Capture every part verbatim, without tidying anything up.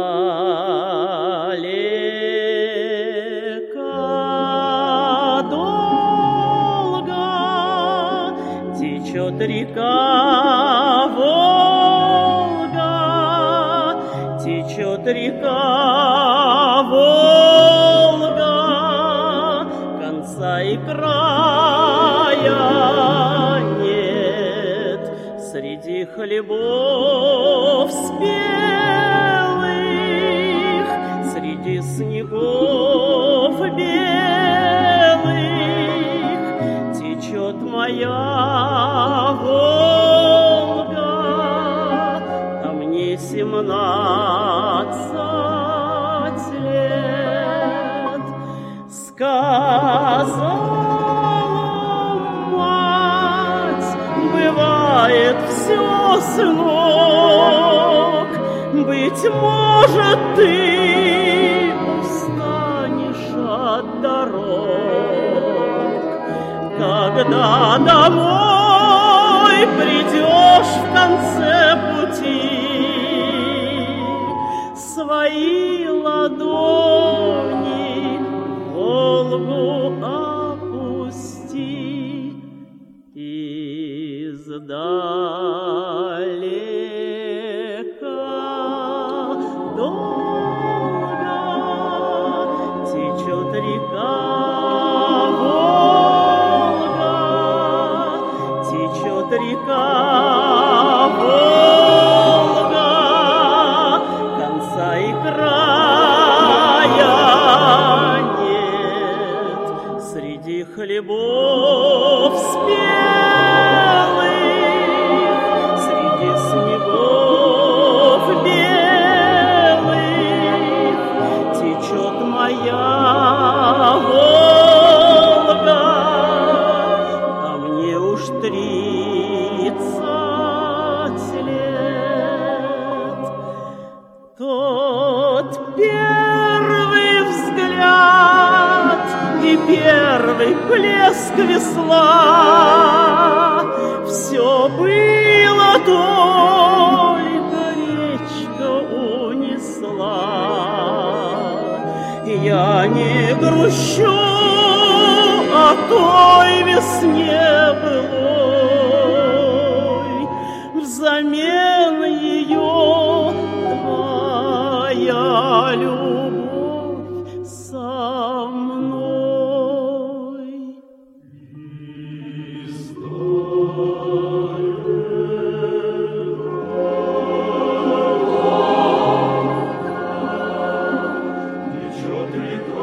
Далеко, долго течет река Волга, течет река Волга, конца и края нет среди хлебов спелых, среди снегов белых течет моя Волга, а мне семнадцать лет. Сказала мать, бывает все, сынок, быть может, ты устанешь от дорог, когда домой придешь в конце пути, свои ладони Волгу опусти. Издалека долго течет река Волга, течет река Волга, конца и края нет среди хлебов спелых, среди снегов белых течет моя Волга, а мне уж тридцать лет. Тот первый взгляд и первый плеск весла все было только речка унесла. Я не грущу о той весне былой, взамен ее твоя любовь со мной. Течет река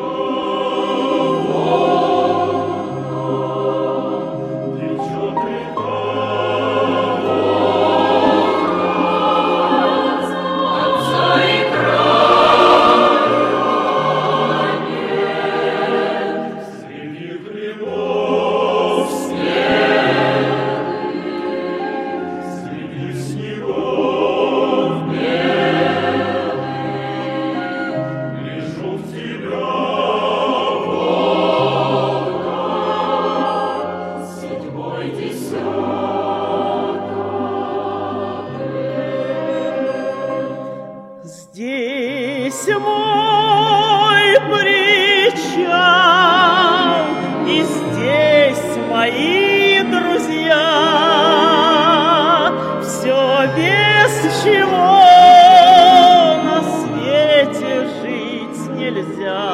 Здесь мой причал, и здесь мои друзья. Все без чего на свете жить нельзя.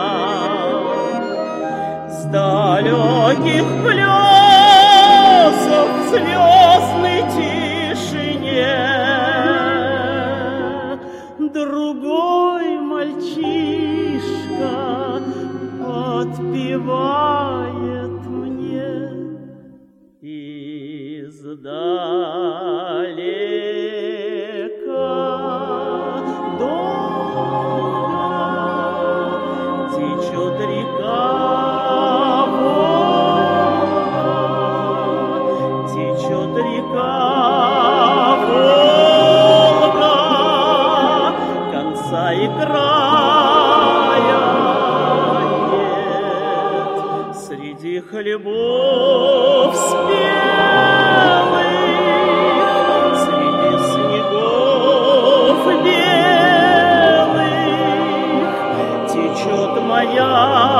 С далеких плесов в звездной тишине другой мальчишка подпевает мне издалека. Долго течет река Волга, течет река Волга, конца и края нет среди хлебов спелых, среди снегов белых моя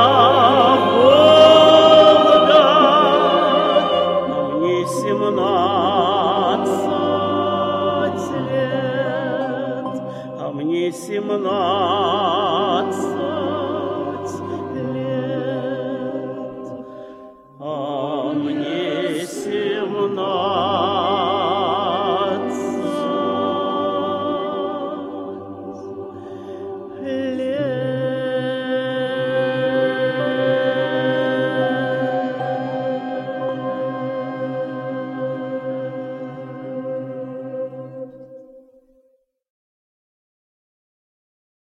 Волга, а мне семнадцать лет, а мне семнадцать